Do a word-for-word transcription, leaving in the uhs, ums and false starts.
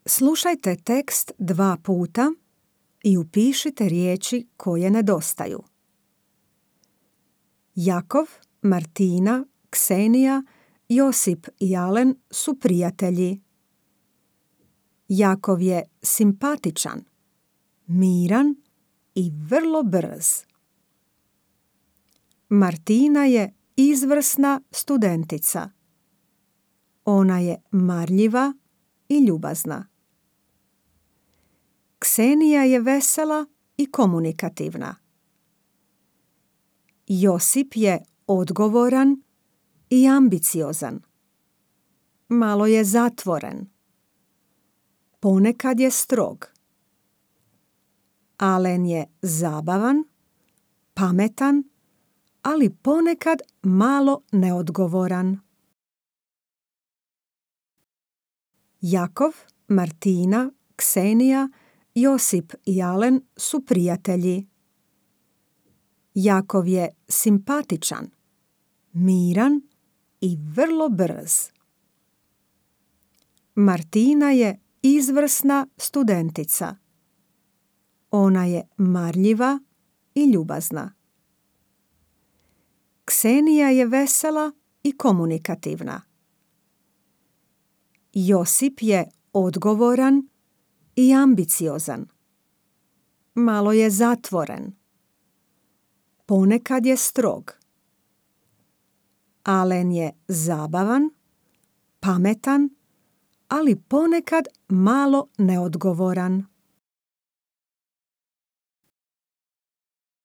Slušajte tekst dva puta i upišite riječi koje nedostaju. Jakov, Martina, Ksenija, Josip i Alen su prijatelji. Jakov je simpatičan, miran i vrlo brz. Martina je izvrsna studentica. Ona je marljiva i ljubazna. Ksenija je vesela i komunikativna. Josip je odgovoran i ambiciozan. Malo je zatvoren. Ponekad je strog. Alen je zabavan, pametan, ali ponekad malo neodgovoran. Jakov, Martina, Ksenija, Josip i Alen su prijatelji. Jakov je simpatičan, miran i vrlo brz. Martina je izvrsna studentica. Ona je marljiva i ljubazna. Ksenija je vesela i komunikativna. Josip je odgovoran i ambiciozan. Malo je zatvoren. Ponekad je strog. Alen je zabavan, pametan, ali ponekad malo neodgovoran.